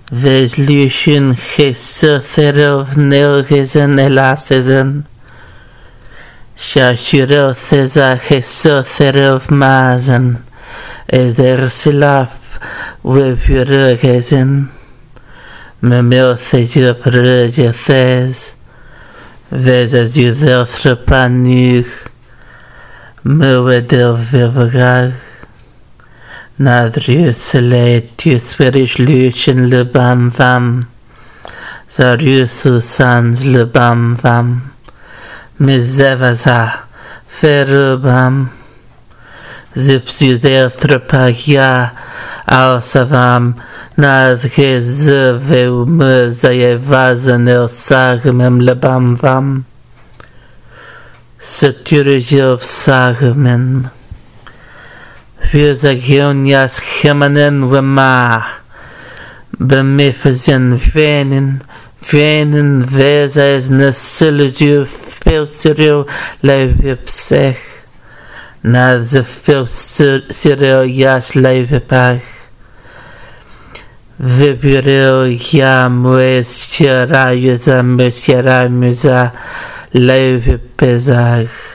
Ves lucian Jesuthero Neogezen Elasesen. Shashiro Theza Jesuthero Mazen. Es der Silaf Weburgezen. Memel Theja Prege Thez. Ves as you there threpanug. Mewedel Vivagag. Nadriut seletiut sperish lucian le bam vam. Zariuth sans le bam vam. Mizevaza ferubam. Zipsu der threpagia alsavam. Nadgezeveu mezayevazan el sagmem le bam vam. Saturigil sagmen. Für Zagionias Chemanen Wema Bemifazin Venin Vezes Nasiligio Filsirio Leivipsech Naza Filsirio Yas Leivipach Viburio Yamues Chirayuza Mesiaramuza Leivipezach